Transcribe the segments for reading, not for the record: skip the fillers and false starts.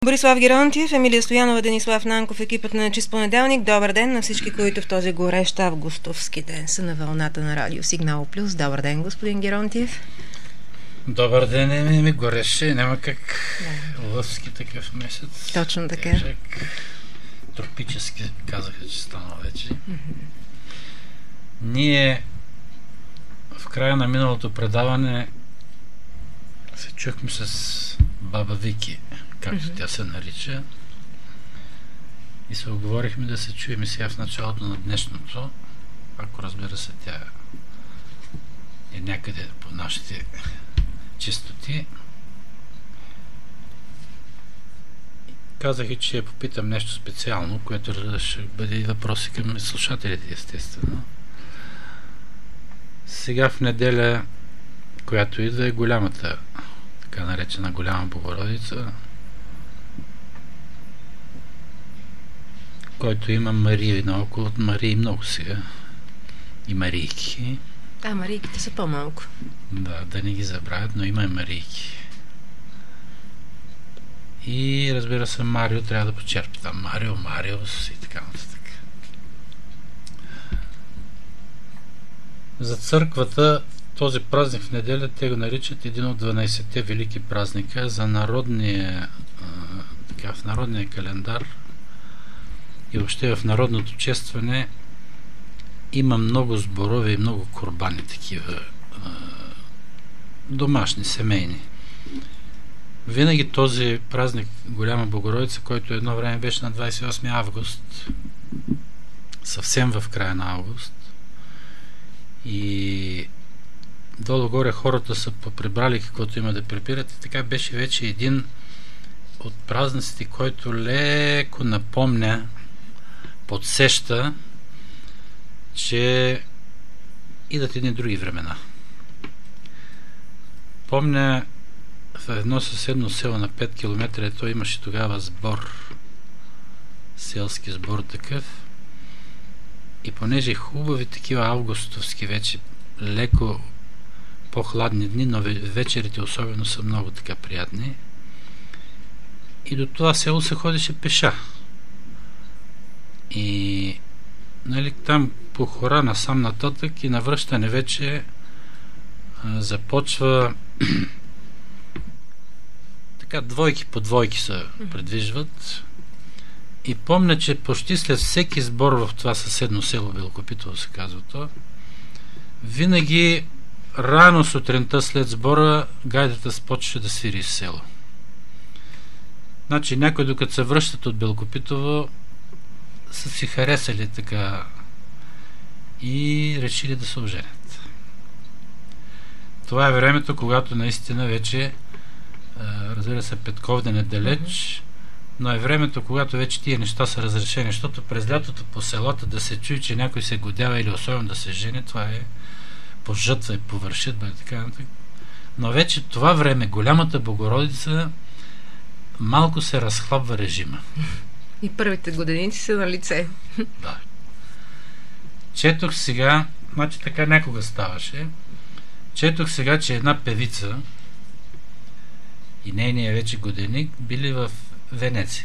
Борислав Геронтиев, Емилия Стоянова, Денислав Нанков, екипът на Чист понеделник. Добър ден на всички, които в този горещ августовски ден са на вълната на Радио Сигнал Плюс. Добър ден, господин Геронтиев. Добър ден, ми гореше, няма как лъвски такъв месец. Точно така. Тежък, тропически казаха, че стана вече. Ние в края на миналото предаване се чухме с баба Вики, както тя се нарича, и се оговорихме да се чуем сега в началото на днешното, ако разбира се тя е някъде по нашите чистоти. Казах и, че я попитам нещо специално, което ще бъде и въпроси към слушателите, естествено. Сега в неделя, която идва, е голямата, така наречена Голяма Богородица, който има Марии наоколо, от Марии много сега. И Марийки. Марийките са по-малко. Да не ги забравят, но има и Марийки. И разбира се, Марио трябва да почерпи там. Мариус и така нататък. За църквата този празник в неделя те го наричат един от 12-те велики празника за народния, в народния календар и въобще в народното честване има много сборове и много курбани такива домашни, семейни. Винаги този празник Голяма Богородица, който едно време беше на 28 август, съвсем в края на август, и долу-горе хората са поприбрали каквото има да препират, и така беше вече един от празниците, който леко напомня, подсеща, че идат едни други времена. Помня в едно съседно село на 5 км, той имаше тогава сбор, селски сбор такъв, и понеже хубави такива августовски вече леко по-хладни дни, но вечерите особено са много така приятни, и до това село се ходеше пеша. И там по хора насам нататък и навръщане вече започва така двойки по двойки се предвижват. И помня, че почти след всеки сбор в това съседно село, Белокопитово се казва то, винаги рано сутринта след сбора гайдата започваше да свири из село. Значи някой, докато се връщат от Белокопитово, са си харесали така и решили да се оженят. Това е времето, когато наистина вече, разбира се, Петковден е далеч, но е времето, когато вече тия неща са разрешени, защото през лятото по селата да се чуе, че някой се годява или особено да се жени, това е по жътва и по вършитба и така нататък. Но вече това време, Голямата Богородица, малко се разхлабва режима. И първите годиници са на лице. Да. Четох сега, значи така някога ставаше, четох сега, че една певица и нейният вече годеник били в Венеция.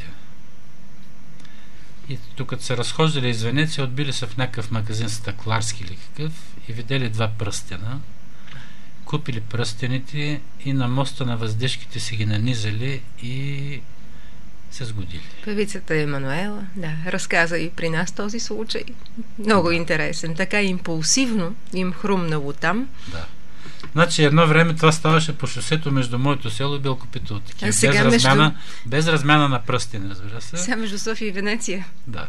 И тук се разхождали из Венеция, отбили се в някакъв магазин стъкларски или какъв и видели два пръстена, купили пръстените и на моста на въздишките си ги нанизали и се сгодили. Певицата Емануела, разказа и при нас този случай. Много интересен. Така импулсивно им хрумнало там. Да. Значи едно време това ставаше по шосето между моето село и Белокопитово. Без размяна на пръстени, разбира се. Сега между София и Венеция. Да.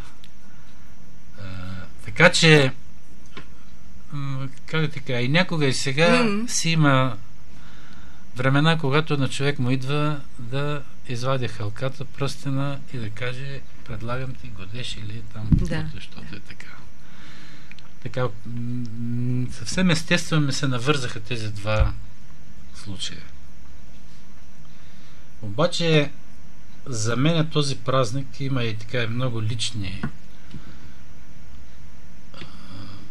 Така че как да ти кажа, и някога и сега си има времена, когато на човек му идва да извади халката, пръстена и да каже: предлагам ти, годеш или там, защото е така. Така, съвсем естествено ми се навързаха тези два случая. Обаче за мен този празник има и така много лични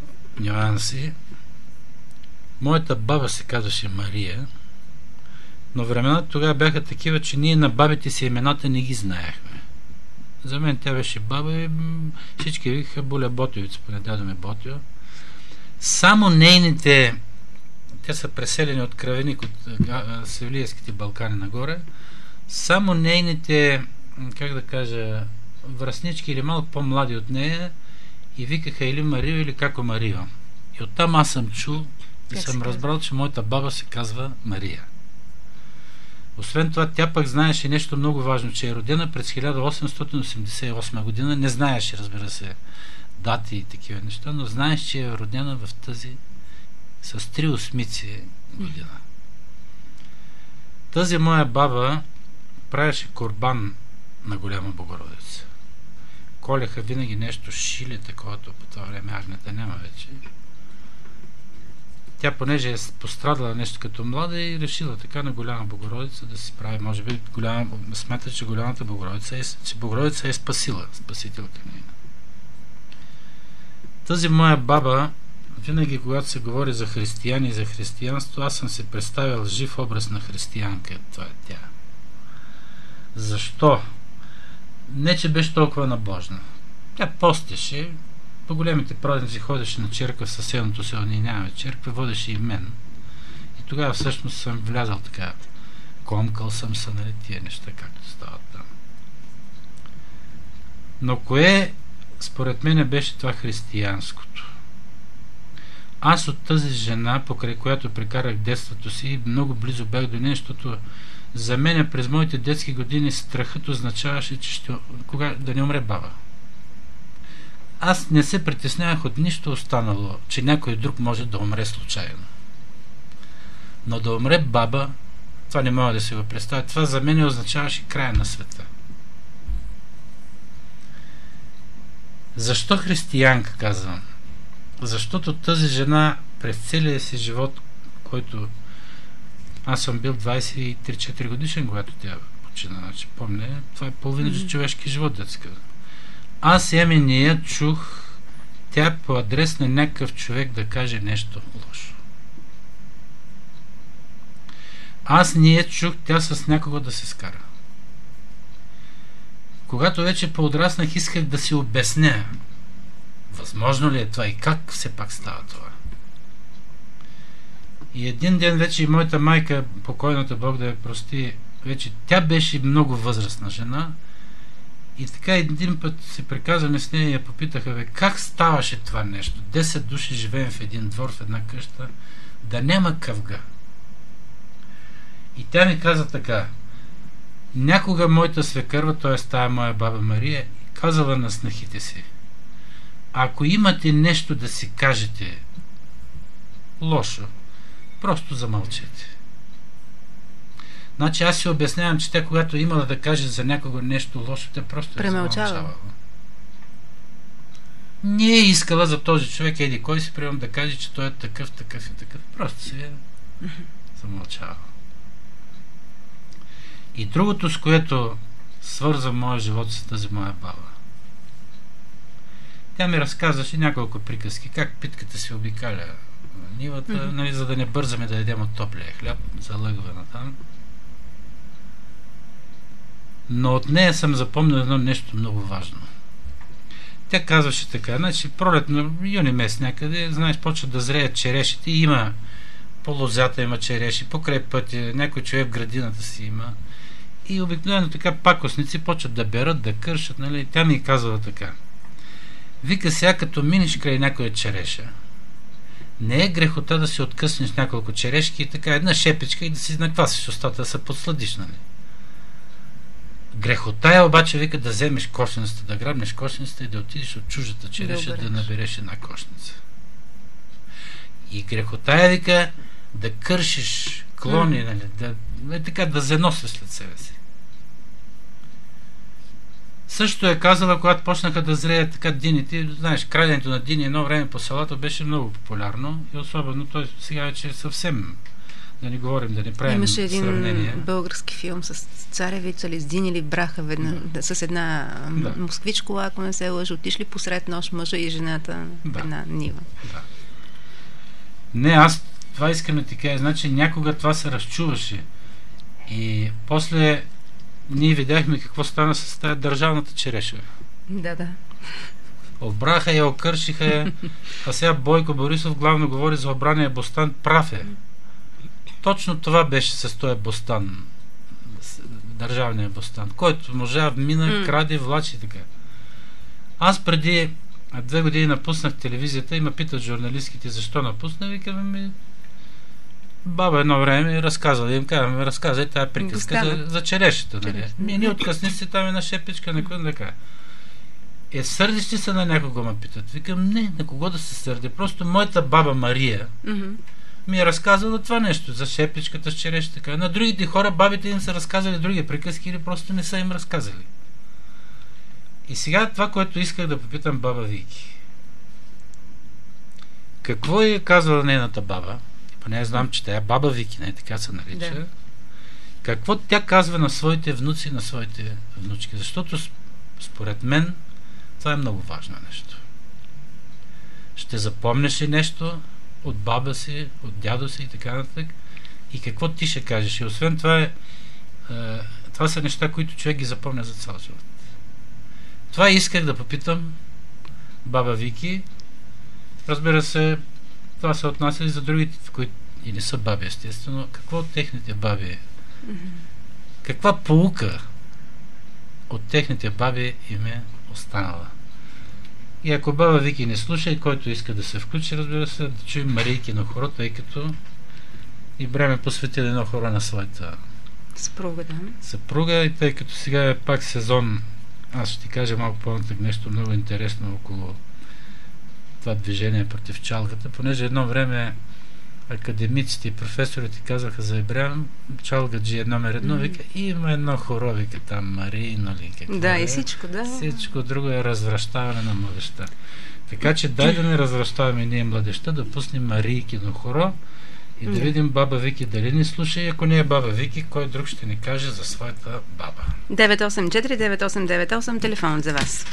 нюанси. Моята баба се казваше Мария. Но времената тогава бяха такива, че ние на бабите си имената не ги знаехме. За мен тя беше баба и всички викаха Буля Ботевица, поне дядо ми Ботио. Само нейните, те са преселени от Кравеник, от Севлиевските Балкани нагоре, само нейните, как да кажа, връстнички или малко по-млади от нея и викаха или Марио, или Како Марио. И оттам аз съм чул и съм разбрал, че моята баба се казва Мария. Освен това, тя пък знаеше нещо много важно, че е родена през 1888 година. Не знаеше, разбира се, дати и такива неща, но знаеш, че е родена в тази с 3 осмици година. Тази моя баба правеше корбан на Голяма Богородица. Колеха винаги нещо шиле, такова по това време, агнета няма вече. Тя, понеже е пострадала нещо като млада, и решила така на Голяма Богородица да си прави, може би смята, че Голямата Богородица че Богородица е спасила, спасителка нейна. Тази моя баба, винаги когато се говори за християни и за християнство, аз съм се представил жив образ на християнка. Това е тя. Защо? Не, че беше толкова набожна. Тя постеше, по големите празници ходеше на черква в съседното село, ние нямаме черква, водеше и мен. И тогава всъщност съм влязал така, комкал съм се, нали, тия неща, както стават там. Но кое според мен беше това християнското? Аз от тази жена, покрай която прекарах детството си, много близо бях до нея, защото за мен през моите детски години страхът означаваше, че да не умре баба. Аз не се притеснявах от нищо останало, че някой друг може да умре случайно. Но да умре баба, това не мога да си го представя. Това за мен означаваше края на света. Защо християнка, казвам? Защото тази жена през целия си живот, който аз съм бил 23-4 годишен, когато тя почина, значи помня, това е половина човешки живот, детска. Аз не я чух тя по адрес на някакъв човек да каже нещо лошо. Аз не я чух тя с някого да се скара. Когато вече поотраснах, исках да си обясня възможно ли е това и как все пак става това. И един ден вече и моята майка, покойната Бог да я прости, вече тя беше много възрастна жена и така един път се приказваме с нея и я попитаха, как ставаше това нещо? 10 души живеем в един двор, в една къща, да няма къвга. И тя ми каза така, някога моята свекърва, т.е. тая моя баба Мария, казала на снахите си, ако имате нещо да си кажете лошо, просто замълчете. Значи аз си обяснявам, че тя когато имала да каже за някого нещо лошо, тя просто е замълчавала. Не е искала за този човек, еди кой си приемам да каже, че той е такъв, такъв и такъв. Просто си е замълчавала. И другото, с което свързва моя живот с тази моя баба. Тя ми разказваше няколко приказки, как питката се обикаля нивата, нали, за да не бързаме да ядем от топлия хляб, залъгвана там. Но от нея съм запомнил едно нещо много важно. Тя казваше така, значи пролетно, юни месец някъде, знаеш, почват да зреят черешите, има по лозята има череши, покрай пътя, някой човек в градината си има. И обикновено така пакосници почват да берат, да кършат, нали? Тя ми казва така. Вика сега, като минеш край някоя череша, не е грехота да си откъснеш няколко черешки и така една шепичка и да си наквасиш устата, да се подсладиш, нали? Грехота е обаче, вика, да вземеш кошницата, да грабнеш кошницата и да отидеш от чуждата череша да набереш една кошница. И грехота е, вика, да кършиш клони, нали, да заносиш след себе си. Също е казала, когато почнаха да зреят така дините, знаеш, краденето на дини едно време по селата беше много популярно и особено той сега вече съвсем, да не говорим, да не правим сравнение. Имаше един български филм с царевица ли, с дин или браха с една москвичка, ако не се лъжа, отишли посред нощ мъжа и жената в една нива. Да. Не, аз това искам да ти кажа, значи някога това се разчуваше И после ние видяхме какво стана с тази държавната череша. Да. Обраха я, окършиха я, а сега Бойко Борисов главно говори за обрания бостан. Прав е. Точно това беше с този бостан, държавния бостан, който можа мина, краде, влачи и така. Аз преди 2 години напуснах телевизията и ме питат журналистките защо напусна. Викаме, баба едно време ми разказва. Им казваме, разказай тази приказка за черешата. Нали? Ние откъсни си там една шепичка, някой да кажа. Сърдиш ли се на някого, ме питат? Викам, не, на кого да се сърди. Просто моята баба Мария ми е разказала това нещо за шепичката с черешата. На другите хора бабите им са разказали други приказки или просто не са им разказали. И сега това, което исках да попитам баба Вики. Какво е казвала нейната баба? Поне знам, че тя е баба Вики, не така се нарича. Да. Какво тя казва на своите внуци, на своите внучки? Защото според мен това е много важно нещо. Ще запомнеш ли нещо от баба си, от дядо си и така нататък? И какво ти ще кажеш? И освен това това са неща, които човек ги запомня за цял живот. Това исках да попитам баба Вики. Разбира се, това се отнася и за другите, които и не са баби, естествено. Какво от техните баби? Каква поука от техните баби им е останала? И ако баба Вики не слуша и който иска да се включи, разбира се, да чуем Марийкино хоро, тъй като и време посвети едно хоро на своята съпруга, и тъй като сега е пак сезон, аз ще ти кажа малко по-нататък нещо много интересно около това движение против чалгата, понеже едно време академиците и професорите казаха за Ибрям, чалгаджи номер 1, вика, има едно хоро, вика там Марийно ли, какво да, и всичко, да. Всичко друго е развращаване на младеща. Така че дай да не развращаваме ние младеща, да пуснем Марийкино хоро и да видим баба Вики дали ни слуша, и ако не е баба Вики, кой друг ще ни каже за своята баба. 984-9898, телефонът за вас.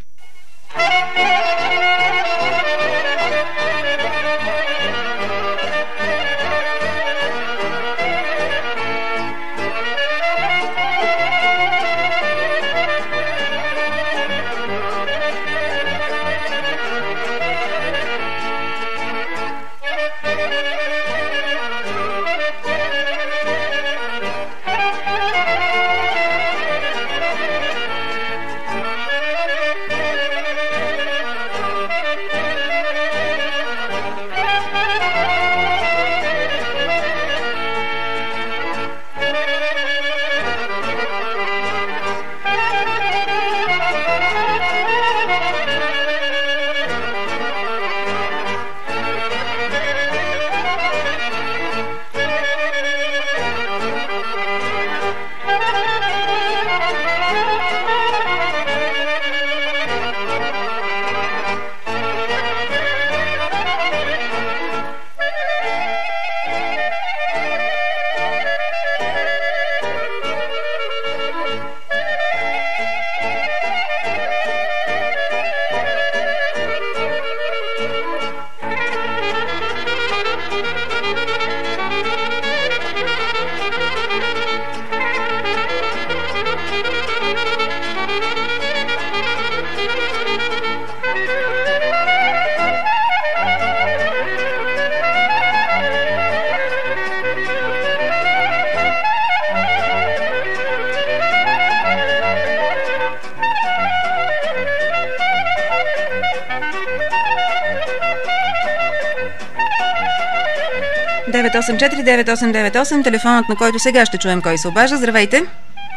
Телефонът, на който сега ще чуем кой се обажда. Здравейте!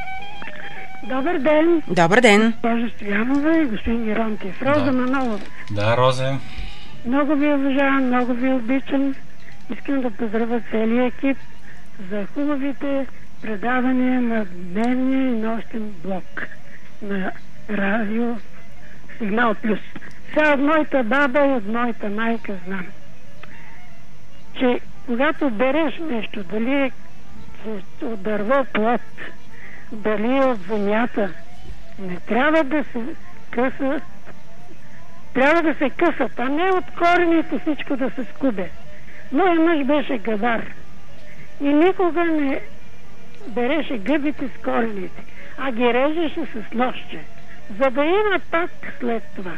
Добър ден! Добър ден! Госпожа Стоянова и господин Геронтиев. Роза Манолова. Да, Роза. Много ви уважавам, много ви обичам. Искам да поздравя целия екип за хубавите предавания на дневния и нощен блок на радио Сигнал Плюс. Сега от моята баба и от моята майка знам, че когато береш нещо, дали е от дърво плод, дали е от земята, не трябва да се къса, трябва да се късат, а не от корените всичко да се скубе. Моя мъж беше гадар и никога береше гъбите с корените, а ги режеше с ножче, за да има пак след това.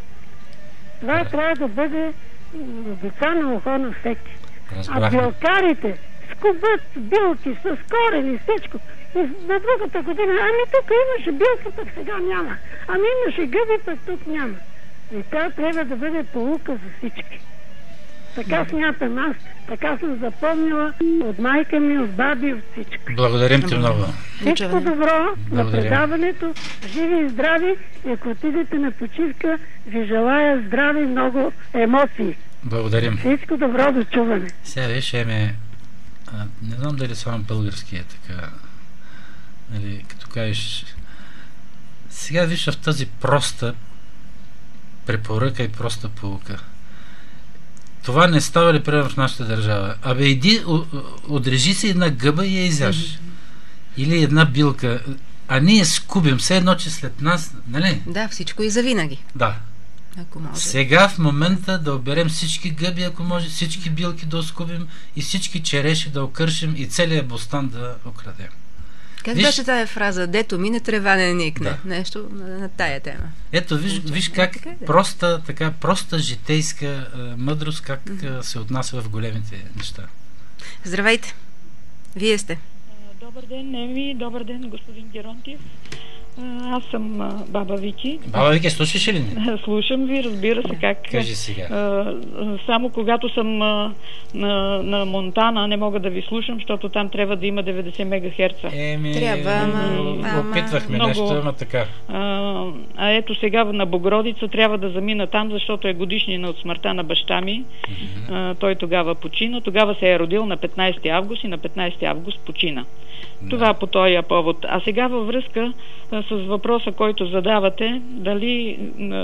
Това трябва да бъде деца на ухо на всеки. А билкарите скубат билки с корени, всичко. И на другата година, тук имаше билка, пък сега няма. Имаше гъби, пък тук няма. И това трябва да бъде поука за всички. Така смятам аз, така съм запомнила от майка ми, от баби, от всички. Благодарим ти много. Всичко добро на предаването, живи и здрави, и ако отидете на почивка, ви желая здрави, много емоции. Благодарим. Всичко добро до чуване. Сега виж, не знам дали само български е така, нали, като кажеш, сега виж в тази проста препоръка и проста поука. Това не става ли примерно в нашата държава? Иди, отрежи си една гъба и я изяж. Или една билка. А ние скубим все едно, че след нас, нали? Да, всичко и завинаги. Да. Ако може. Сега в момента да оберем всички гъби, ако може, всички билки да оскубим и всички череши да окършим и целият бостан да окрадем. Как беше тая фраза? Дето мине, трева не никне. Да. Нещо на тая тема. Ето, виж как проста житейска мъдрост, как се отнася в големите неща. Здравейте! Вие сте. Добър ден, Неми. Добър ден, господин Геронтиев. Аз съм баба Вики. Баба Вики, слушаш ли ни? Слушам ви, разбира се как. Кажи сега. Само когато съм на Монтана, не мога да ви слушам, защото там трябва да има 90 МГц. Трябва, опитвахме нещо, ама така. Ето сега на Богородица трябва да замина там, защото е годишнина от смъртта на баща ми. Той тогава почина. Тогава се е родил на 15 август и на 15 август почина. Да. Това по този повод. А сега във връзка с въпроса, който задавате, дали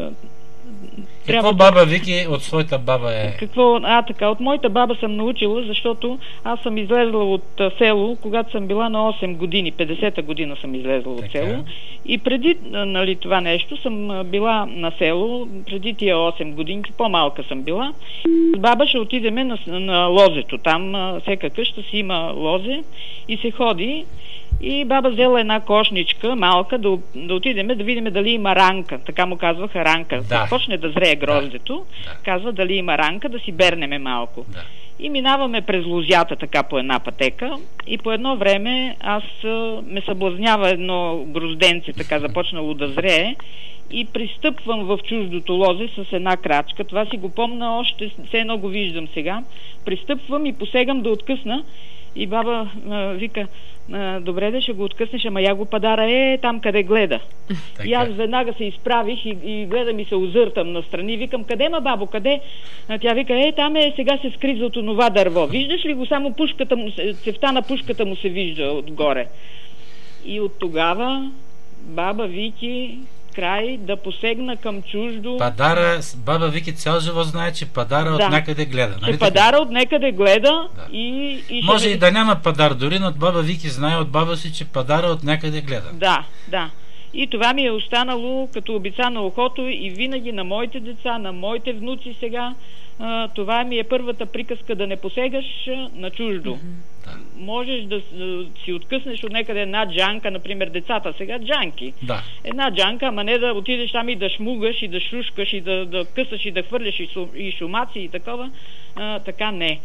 Какво баба Вики от своята баба е? Така, от моята баба съм научила, защото аз съм излезла от село, когато съм била на 8 години, 50-та година съм излезла от село. И преди това нещо съм била на село, преди тия 8 години, по-малка съм била. С баба ще отидеме на лозето. Там всека къща си има лозе и се ходи. И баба взела една кошничка, малка, да отидеме да видим дали има ранка. Така му казваха ранка. Да. Почне да зрее гроздето, казва дали има ранка, да си бернеме малко. Да. И минаваме през лозята така по една пътека и по едно време аз ме съблазнява едно грозденце, така започнало да зрее и пристъпвам в чуждото лозе с една крачка. Това си го помня още, все едно го виждам сега. Пристъпвам и посегам да откъсна и баба вика: добре да ще го откъснеш, ама я го падара там къде гледа. И аз веднага се изправих и гледам и се озъртам настрани. Викам: къде, бабо, къде? Тя вика: там сега се скри за това дърво. Виждаш ли го? Само пушката му, цевта на пушката му се вижда отгоре. И от тогава баба Вики край да посегна към чуждо. Падара, баба Вики цял живот знае, че падара от някъде гледа. Нали? Падара от някъде гледа и може и да няма падар, дори но баба Вики знае от баба си, че падара от някъде гледа. Да. И това ми е останало като обица на ухото и винаги на моите деца, на моите внуци сега. Това ми е първата приказка: да не посегаш на чуждо. Можеш да си откъснеш от някъде една джанка, например децата сега джанки. Да. Една джанка, ама не да отидеш там и да шмугаш и да шушкаш и да късаш и да хвърляш и шумаци и такова. Така не.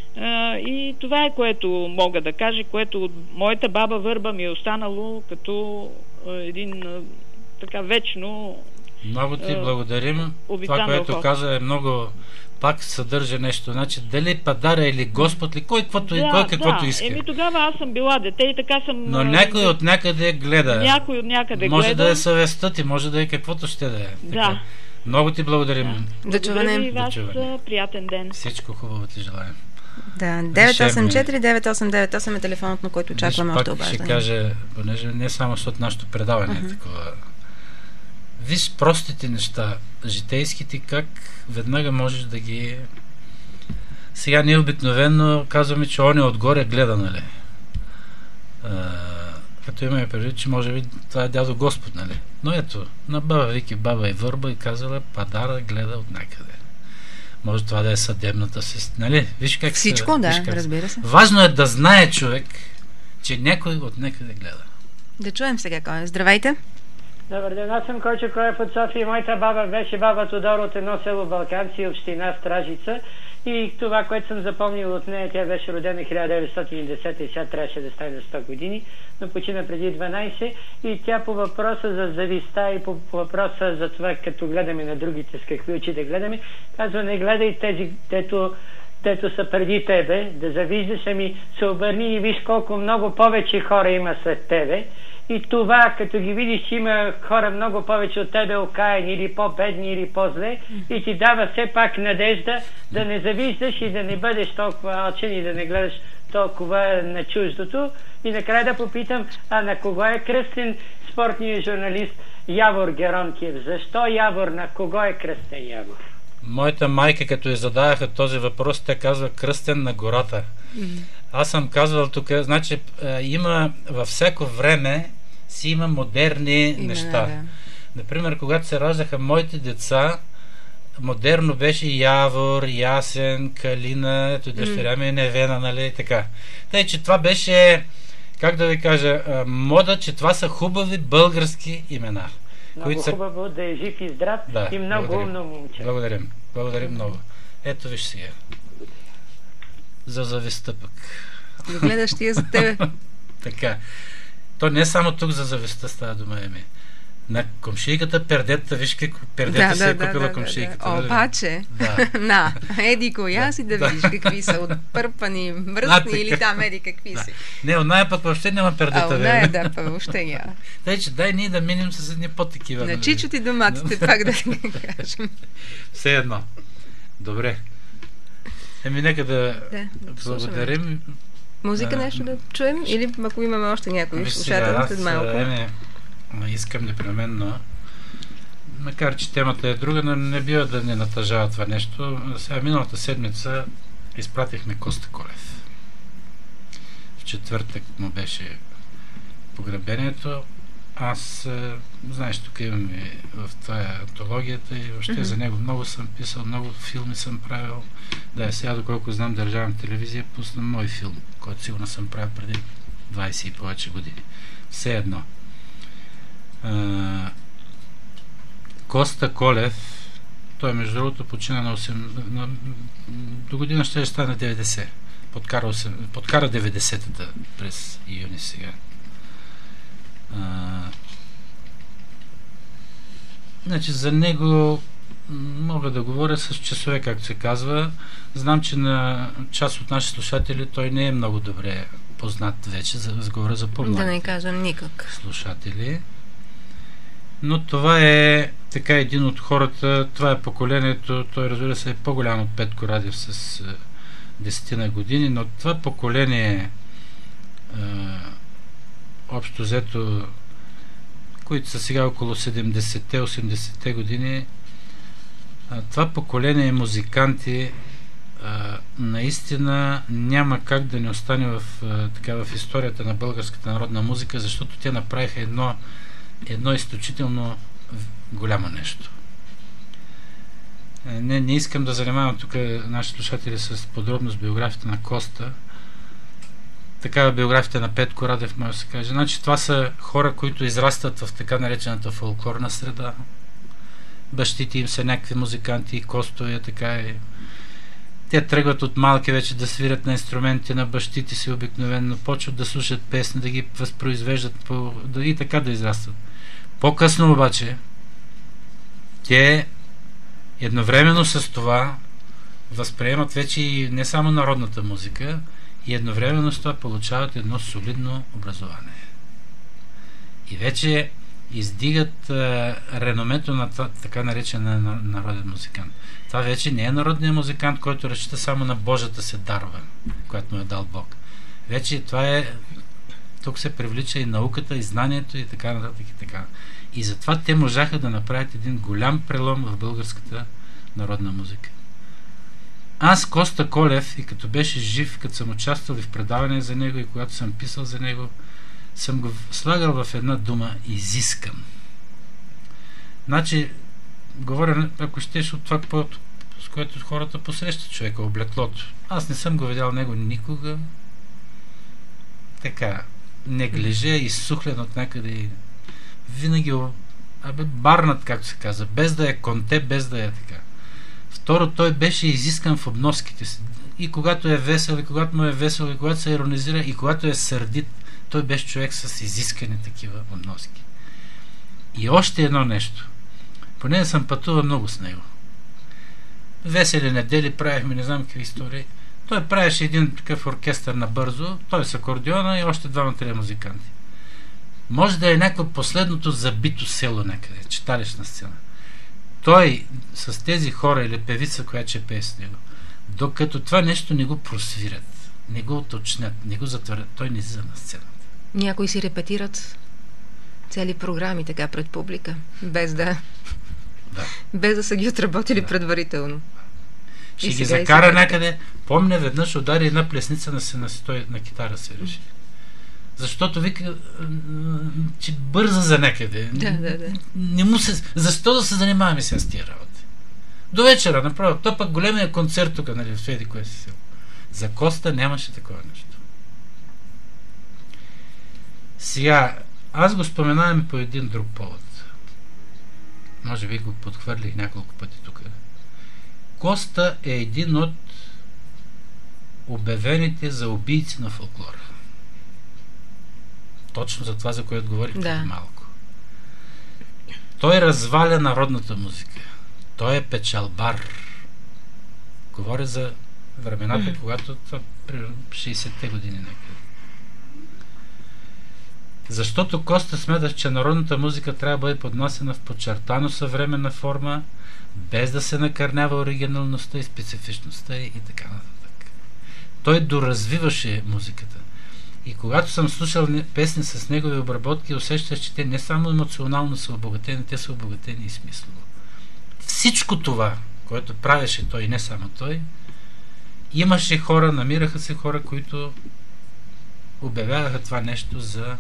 И това е, което мога да кажа, което от моята баба Върба ми е останало като един така вечно. Много ти благодарим. Това, което каза, е много, пак съдържа нещо. Значи, дали падара или Господ ли, кой каквото иска. Тогава аз съм била дете и така съм. Но някой от някъде гледа. Някой от някъде може гледа. Да е съвестта ти, може да е каквото ще да е. Да. Много ти благодарим. До чуване. Приятен ден. Всичко хубаво ти желаем. Да, 984-9898 е телефонът, на който очакваме още обаждане. Ще кажа, понеже не само защото нашето предаване е такова. Виж простите неща, житейските, как веднага можеш да ги... Сега ние обикновено казваме, че он е отгоре гледа, нали? Като имаме предвид, че може би това е дядо Господ, нали? Но ето, на баба Вики, баба и Върба и казала: падара гледа от някъде. Може това да е съдебната сестра, нали? Виж как всичко, разбира се. Важно е да знае човек, че някой от някъде гледа. Да чуем сега кой е. Здравейте! Добър ден, аз съм Койчо Коев от София. Моята баба беше баба Тодор от едно село Балканци, община Стражица. И това, което съм запомнил от нея, тя беше родена 1910 и сега трябваше да стане 100 години, но почина преди 12. И тя по въпроса за зависта и по въпроса за това, като гледаме на другите, с какви очи да гледаме, казва: не гледай тези, дето са преди тебе, да завиждаш, ами се обърни и виж колко много повече хора има след тебе. И това, като ги видиш, че има хора много повече от тебе окаяни или по-бедни, или по-зле, и ти дава все пак надежда да не завиждаш и да не бъдеш толкова алчен и да не гледаш толкова на чуждото. И накрая да попитам, а на кого е кръстен спортният журналист Явор Геронтиев? Защо Явор? На кого е кръстен Явор? Моята майка, като я зададаха този въпрос, тя казва кръстен на гората. Аз съм казвал тук, значи има във всяко време си има модерни неща. Да. Например, когато се раждаха моите деца, модерно беше Явор, Ясен, Калина, ето дъщеря ми е Невена, нали, и така. Тъй, че това беше, как да ви кажа, мода, че това са хубави български имена. Много хубаво да е жив и здрав, да, и много умно момче. Благодарим много. Ето виж сега. За завистта пък. Да гледаш тия за тебе. Така. То не само тук за завистта става дума, Еми. На комшийката пердета, виж как пердета се е купила комшийката. Обаче, на, еди коя си да видиш какви са отпърпани, мръсни или там еди какви си. Не, оная пък въобще няма пердета. Оная да, пък въобще няма. Тъй, че дай ние да минем с едни по-такива. На чичо ти доматите, пак да кажем. Все едно. Добре. Еми, нека да благодарим. Музика нещо да чуем? Или ако имаме още някой слушател след малко? Искам непременно, макар че темата е друга, но не бива да не натъжава това нещо. Сега миналата седмица изпратихме Коста Колев. В четвъртък му беше погребението. Аз, знаеш, тук имаме в това антологията и въобще за него много съм писал, много филми съм правил. Да, сега доколко знам, Държавна телевизия пусна мой филм, който сигурно съм правил преди 20 и повече години. Все едно. Коста Колев, той между другото почина на 8, до година ще стане 90. Подкара 90-та през юни сега. Значи за него мога да говоря с часове, както се казва. Знам, че на част от наши слушатели той не е много добре познат вече, за говоря за по-младите. Да не кажем никак. Слушатели. Но това е така един от хората, това е поколението, той разбира се е по-голям от Петко Радев с 10 години, но това поколение общо взето, които са сега около 70-те, 80-те години, това поколение музиканти наистина няма как да не остане в историята на българската народна музика, защото те направиха едно изключително голямо нещо. Не искам да занимавам тук нашите слушатели с подробно с биографията на Коста. Такава биографията на Петко Радев, може да се каже. Значи това са хора, които израстат в така наречената фолклорна среда. Бащите им са някакви музиканти, Костове, така и те тръгват от малки вече да свирят на инструменти на бащите си обикновено, почват да слушат песни, да ги възпроизвеждат и така да израстват. По-късно обаче те едновременно с това възприемат вече и не само народната музика, и едновременно с това получават едно солидно образование. И вече издигат реномето на така наречен народен музикант. Това вече не е народният музикант, който разчита само на Божията се дарова, която му е дал Бог. Вече това е, тук се привлича и науката, и знанието, и така нататък, и така. И затова те можаха да направят един голям прелом в българската народна музика. Аз, Коста Колев, и като беше жив, като съм участвал и в предаване за него, и когато съм писал за него, съм го слагал в една дума – изискан. Значи, говоря, ако щеш от това, с което хората посрещат човека, облеклото. Аз не съм го видял него никога така неглиже, изсухлен от някъде, винаги барнат, както се казва, без да е конте, без да е така. Второ, той беше изискан в обноските си. И когато е весел, и когато му е весел, и когато се иронизира, и когато е сърдит, той беше човек с изискани такива обноски. И още едно нещо. Поне съм пътувал много с него. Весели недели правихме, не знам какви истории. Той правеше един такъв оркестър набързо, той с акордеона и още 2-3 музиканти. Може да е някакво последното забито село някъде, читалищна сцена. Той с тези хора или певица, която ще пее с него, докато това нещо не го просвирят, не го уточнят, не го затвърдят, той не излиза на сцената. Някои си репетират цели програми така пред публика, без да са ги отработили предварително. Ще ги закара някъде. Помня, веднъж удари една плесница на китара се реши. Защото вика, че бърза за някъде. Не му се... Защо да се занимаваме сега с тия работи? До вечера, направо. То пък големия концерт тук, нали, в Сведи, кое си село. За Коста нямаше такова нещо. Сега, аз го споменавам по един друг повод. Може би го подхвърлих няколко пъти тук. Коста е един от обявените за убийци на фолклора. Точно за това, за което говорих преди малко. Той разваля народната музика. Той е печалбар. Говоря за времената, когато при 60-те години някъде. Защото Коста смята, че народната музика трябва да бъде поднасена в подчертано съвременна форма, без да се накърнява оригиналността и специфичността и така нататък. Той доразвиваше музиката. И когато съм слушал песни с негови обработки, усещах, че те не само емоционално са обогатени, те са обогатени и смислово. Всичко това, което правеше той, не само той, имаше хора, намираха се хора, които обявяваха това нещо за...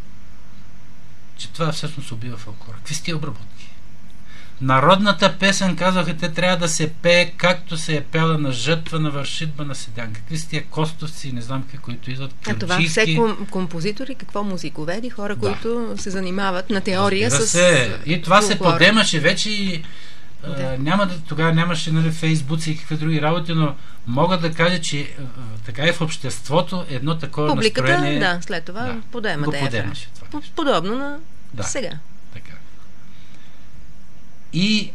че това всъщност убива фолклора. Какви сте обработки? Народната песен, казваха, те трябва да се пее както се е пела на жътва, на вършитба, на седянка. Какви сте костовци, не знам какви, които идват къмчийски. А това все композитори, какво музиковеди, хора, които се занимават на теория с... И това се подемаше вече и тогава нямаше, нали, фейсбуци и какви други работи, но мога да кажа, че така и в обществото едно такова публиката, настроение... след това подемаше това. Подобно на сега. Така. И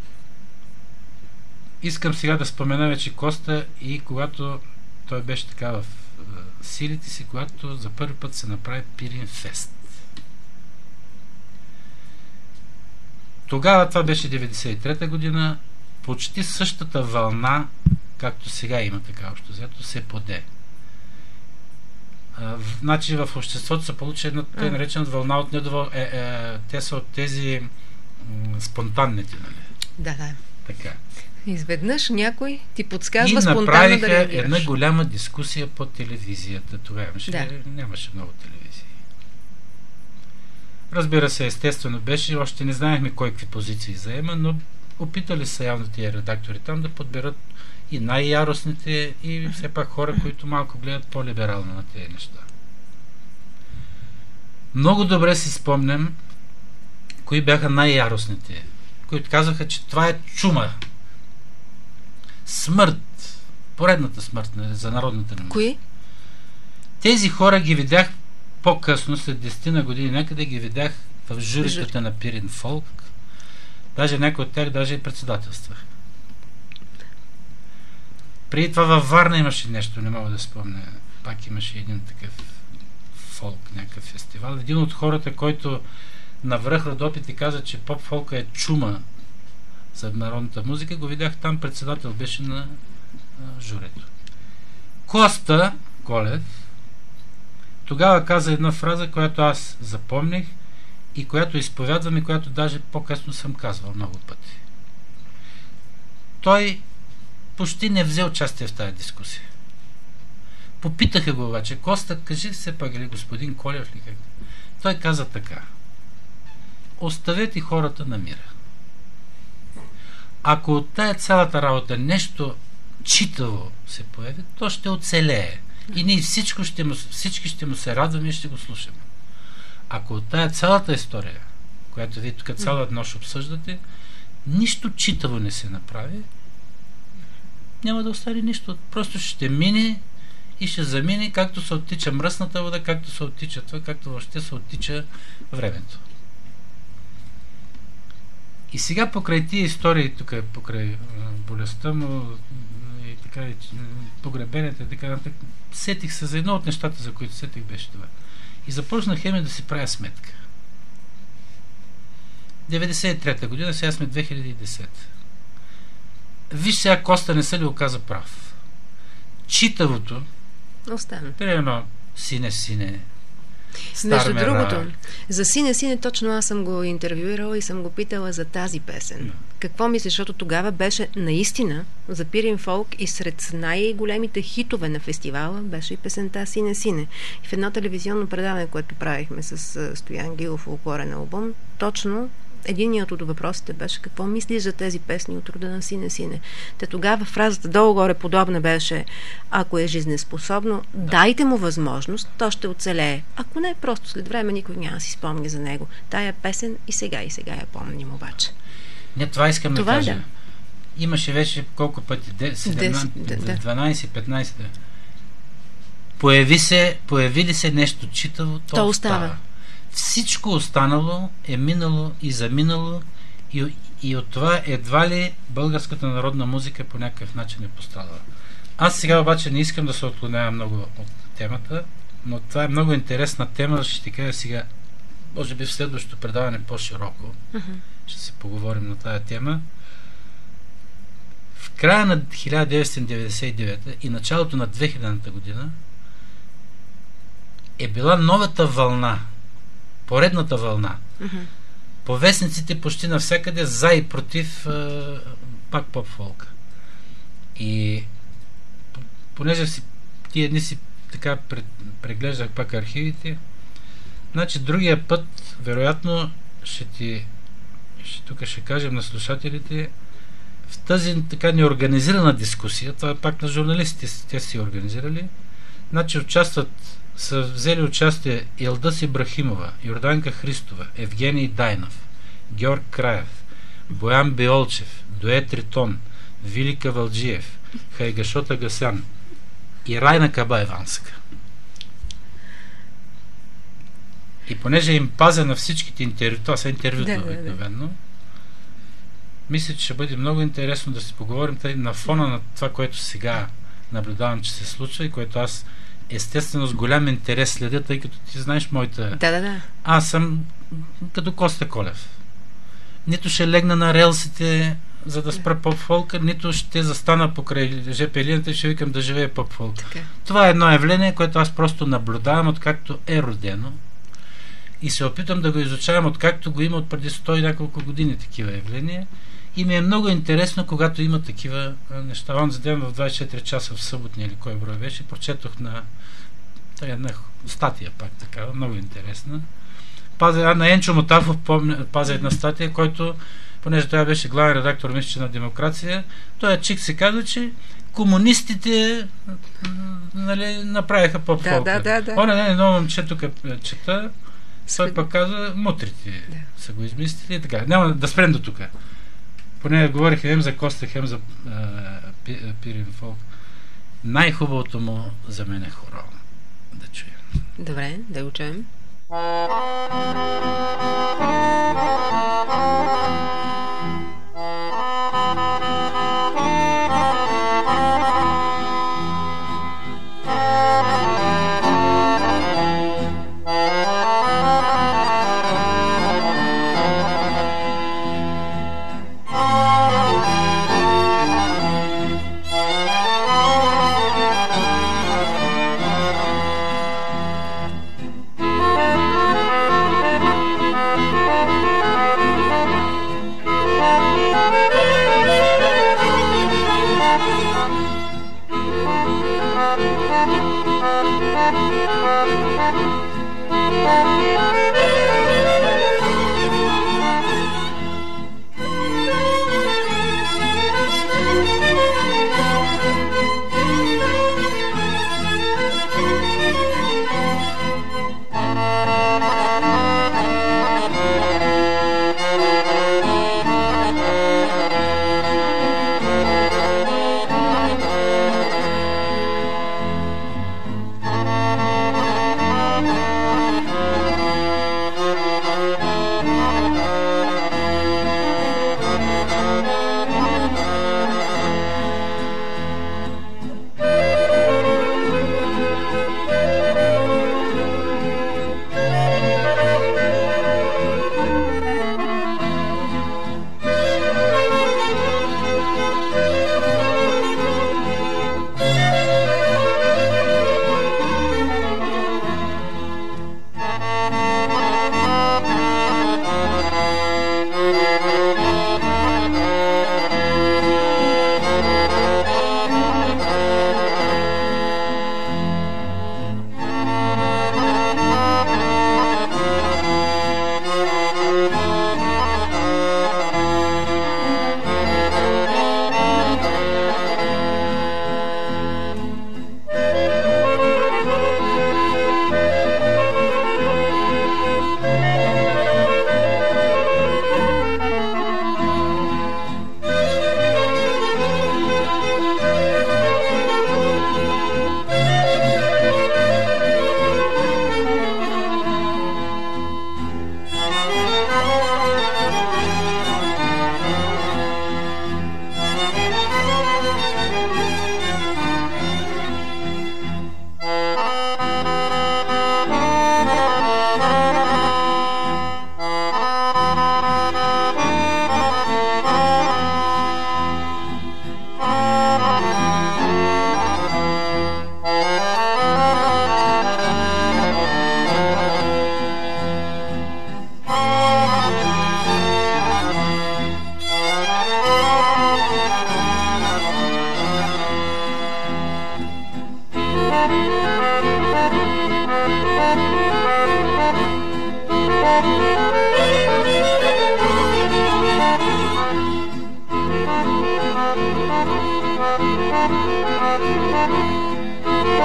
искам сега да спомена вече Коста и когато той беше така в силите си, когато за първи път се направи Пирин фест. Тогава, това беше 93-та година, почти същата вълна, както сега има така общо взето, се поде. Значи в обществото се получи една тъй наречена вълна от те са от тези спонтанните, нали? Да. Така. Изведнъж някой ти подсказва спонтанно да реагираш. И направиха една голяма дискусия по телевизията. Тогава нямаше много телевизии. Разбира се, естествено беше, още не знаехме кой какви позиции заема, но опитали са явно тия редактори там да подберат и най-яростните, и все пак хора, които малко гледат по-либерално на тези неща. Много добре си спомням кои бяха най-яростните, които казаха, че това е чума. Смърт. Поредната смърт за народната ни. Кои? Тези хора ги видях по-късно, след 10 години, някъде ги видях в журитата на Пирин Фолк. Даже някои от тях даже и председателствах. Преди това във Варна имаше нещо, не мога да спомня. Пак имаше един такъв фолк, някакъв фестивал. Един от хората, който навръх Родопите каза, че поп-фолка е чума за народната музика, го видях там, председател беше на журето. Коста Колев тогава каза една фраза, която аз запомних и която изповядвам и която даже по-късно съм казвал много пъти. Той почти не взе участие в тази дискусия. Попитаха го обаче: Коста, кажи се пак, или господин Колев ли как? Той каза така: оставете хората на мира. Ако от тая цялата работа нещо читаво се появи, то ще оцелее. И ние всички ще му се радваме и ще го слушаме. Ако от тая цялата история, която вие тук цяла нощ обсъждате, нищо читаво не се направи, няма да остане нищо. Просто ще мине и ще замине, както се оттича мръсната вода, както се оттича това, както въобще се оттича времето. И сега покрай тия истории, тук покрай болестта му и така, погребенията и така, сетих се за едно от нещата, за които сетих, беше това. И започнах да си правя сметка. 93-та година, сега сме 2010. Виж сега Коста не се ли оказа прав. Читавото остана. Примерно сине. Между другото, за сине, точно аз съм го интервюирала и съм го питала за тази песен. Какво мислиш, защото тогава беше наистина за Пирин фолк и сред най-големите хитове на фестивала беше и песента Сине. И в едно телевизионно предаване, което правихме с Стоян Гилов, фолклорен албум, точно единият от въпросите беше какво мислиш за тези песни от рода на Сине. Те тогава фразата долу-горе подобна беше: ако е жизнеспособно, дайте му възможност, то ще оцелее. Ако не, просто след време никой няма си спомни за него. Тая песен и сега я помним обаче. Не, това искам да кажа. Да. Имаше вече колко пъти? 12-15. Появи се нещо читаво, то остава. Всичко останало е минало и заминало и от това едва ли българската народна музика по някакъв начин е пострадала. Аз сега обаче не искам да се отклонявам много от темата, но това е много интересна тема, ще ти кажа сега, може би в следващото предаване по-широко. Ще се поговорим на тази тема. В края на 1999 и началото на 2000 година е била новата вълна, поредната вълна. По вестниците почти навсякъде за и против пак поп-фолка. И понеже тия дни си така преглеждах пак архивите, значи другия път вероятно тук ще кажем на слушателите, в тази така неорганизирана дискусия, това е пак на журналистите, те си организирали, значи са взели участие Елдъс Ибрахимова, Йорданка Христова, Евгений Дайнов, Георг Краев, Боян Биолчев, Дует Тритон, Вили Кавалджиев, Хайгашота Гасян и Райна Кабаеванска. И понеже им пазя на всичките интервю, това са интервюта обикновено, мисля, че ще бъде много интересно да си поговорим на фона на това, което сега наблюдавам, че се случва и което аз естествено с голям интерес следя, тъй като ти знаеш моята... Да. Аз съм като Коста Колев. Нито ще легна на релсите, за да спра поп-фолка, нито ще застана покрай ЖП линията и ще викам да живее поп-фолка. Това е едно явление, което аз просто наблюдавам откакто е родено и се опитам да го изучавам откакто го има от преди 100 и няколко години такива явления. И ми е много интересно, когато има такива неща. Онзи ден в 24 часа в съботния или кой брой беше, прочетох на една статия пак такава, много интересна. На Енчо Мотафов пазя една статия, който, понеже той беше главен редактор на Демокрация, той чик се казва, че комунистите направиха поп-фолка. Да. Едно момче тук чета, той пък казва, мутрите са го измислили и така. Няма да спрем до тук. Поне говорих хем за Коста, хем за Пирин фолк. Най-хубавото му за мен е хорал. Да чуем. Добре, да го чуем.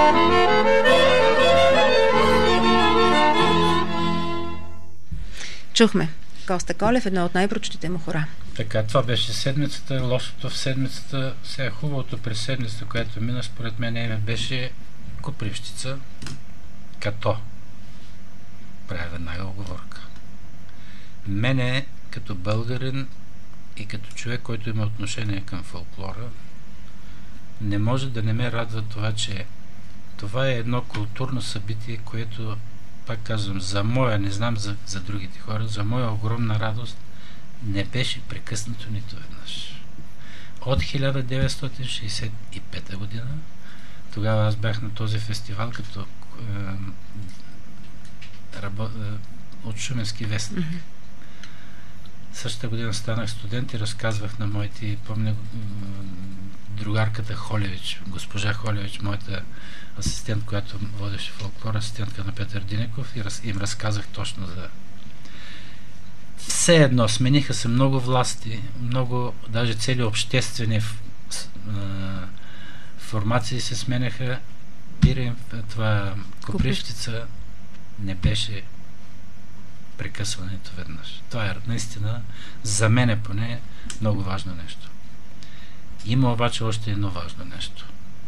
Чухме Коста Колев, едно от най-прочутите му хора. Така, това беше седмицата. Лошото в седмицата, сега хубавото през седмицата, която мина, според мен беше Копривщица, като правя веднага оговорка. Мене, като българин и като човек, който има отношение към фолклора, не може да не ме радва това, че това е едно културно събитие, което, пак казвам, за моя, не знам за другите хора, за моя огромна радост не беше прекъснато нито веднъж. От 1965 година, тогава аз бях на този фестивал като от Шуменски вестник. Същата година станах студент и разказвах на моите, помня другарката Холевич, госпожа Холевич, моята асистент, която водеше фолклор, асистентка на Петър Динеков, и им разказах точно за все едно, смениха се много власти, много, даже цели обществени формации се сменяха. Това Копривщица не беше прекъсването веднъж. Това е наистина, за мене поне, много важно нещо. Има обаче още едно важно нещо.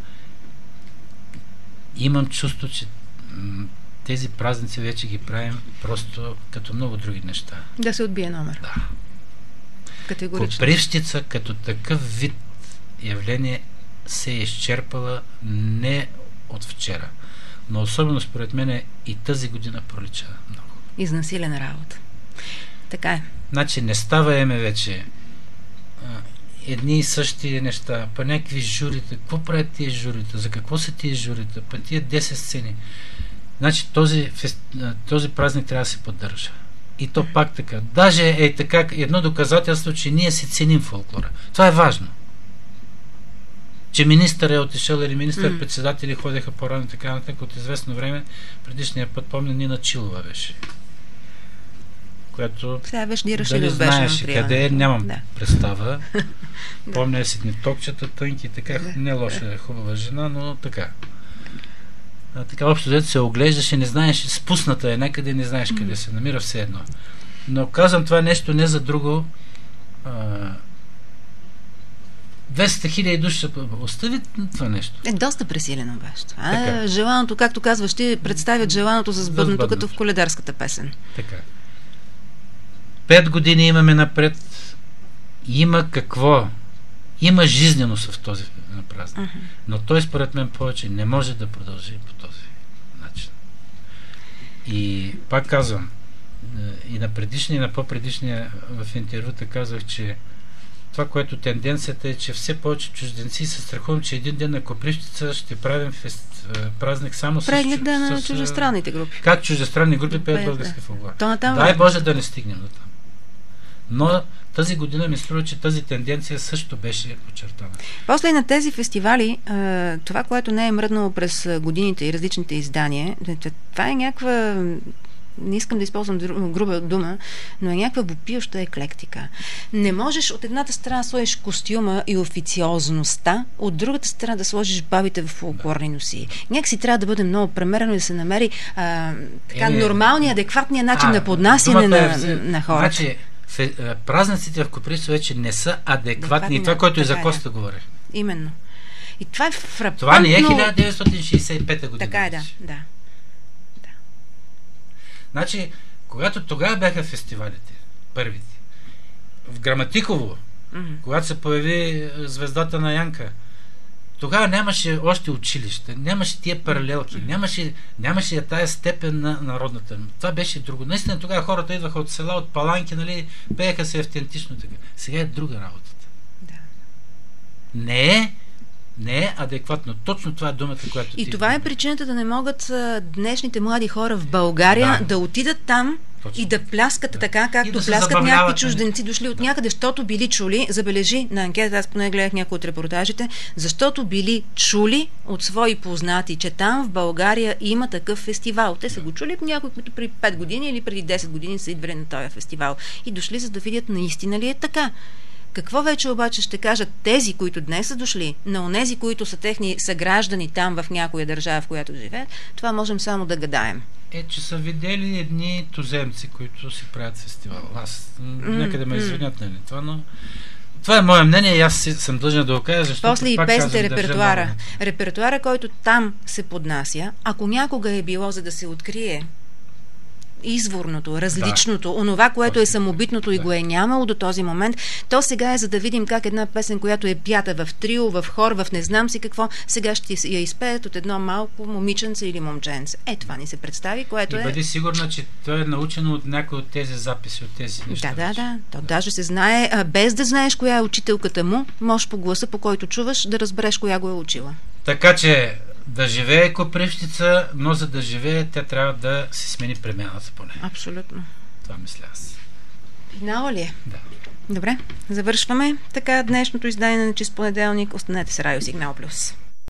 Имам чувство, че тези празници вече ги правим просто като много други неща. Да се отбие номер. Да. Категорично. Копривщица като такъв вид явление се е изчерпала не от вчера. Но особено според мен и тази година пролича много. Изнасилена работа. Така е. Значи не ставаме вече едни и същи неща, па някакви журита. Какво правят тия журита? За какво са тия журита? Па тия 10 сцени. Значи този празник трябва да се поддържа. И то пак така. Даже е така едно доказателство, че ние си ценим фолклора. Това е важно. Че министър е отишъл или министър-председатели ходеха по-рано, така нататък. От известно време, предишния път, помня, Нина Чилова беше. Която дали знаеше къде е, нямам представа. Помня си токчета, тънки, така, не лоша, хубава жена, но така. Така общо дето се оглеждаше, не знаеш, спусната е някъде, не знаеш къде се намира, все едно. Но казвам това нещо не за друго. 200 000 души остави това нещо. Доста пресилено беше това. Желаното, както казваш, ти представят желаното за сбъдното, като в коледарската песен. Така. 5 години имаме напред. Има какво? Има жизненост в този празник. Но той според мен повече не може да продължи по този начин. И пак казвам, и на предишния, и на по-предишния в интервюта казах, че това, което тенденцията е, че все повече чужденци се страхувам, че един ден на Копривщица ще правим празник само прегледа на чуждестранните групи. Как чуждестранни групи пеят български фолклор. Дай Боже да не стигнем до там. Но тази година ми струва, че тази тенденция също беше подчертана. После на тези фестивали, това, което не е мръднало през годините и различните издания, това е някаква, не искам да използвам груба дума, но е някаква въпиюща еклектика. Не можеш от едната страна да сложиш костюма и официозността, от другата страна да сложиш бабите в фолклорни носии. Някакси трябва да бъде много премерено и да се намери нормалния, адекватния начин на поднасяне на хората. Значи, празниците в Копривщица вече не са адекватни. И това, което и за Коста говорих. Именно. И това е фрапантно. Това не е 1965 година. Така е, да. Значи, когато тогава бяха фестивалите, първите, в Граматиково, когато се появи звездата на Янка, тогава нямаше още училище, нямаше тия паралелки, нямаше тая степен на народната. Това беше друго. Наистина тогава хората идваха от села, от паланки, нали, пееха се автентично така. Сега е друга работата. Да. Не е адекватно. Точно това е думата, която и това е причината да не могат днешните млади хора в България да отидат там и да пляскат така, както пляскат някакви чужденци, дошли от някъде, защото били чули, забележи на анкета, аз поне гледах някои от репортажите, защото били чули от свои познати, че там в България има такъв фестивал. Те са го чули някой, които преди 5 години или преди 10 години са идвали на този фестивал и дошли, за да видят наистина ли е така. Какво вече обаче ще кажат тези, които днес са дошли, на онези, които са техни съграждани там в някоя държава, в която живеят, това можем само да гадаем. Че са видели едни туземци, които си правят фестивал. Аз нека да ме извинят, нали това, но това е мое мнение и аз съм длъжен да го кажа, защото после и песните репертуара. Репертуара, който там се поднася, ако някога е било за да се открие изворното, различното, онова, което е самобитното и го е нямало до този момент, то сега е за да видим как една песен, която е пята в трио, в хор, в не знам си какво, сега ще я изпеят от едно малко момиченце или момченце. Това ни се представи, което и бъди сигурна, че той е научено от някои от тези записи, от тези неща. Да. То даже се знае, без да знаеш коя е учителката му, можеш по гласа, по който чуваш, да разбереш коя го е учила. Така че да живее Копривщица, но за да живее, тя трябва да се смени премяната поне. Абсолютно. Това мисля аз. Финала ли е? Да. Добре, завършваме така днешното издание на Чист понеделник. Останете с Радио Сигнал Плюс.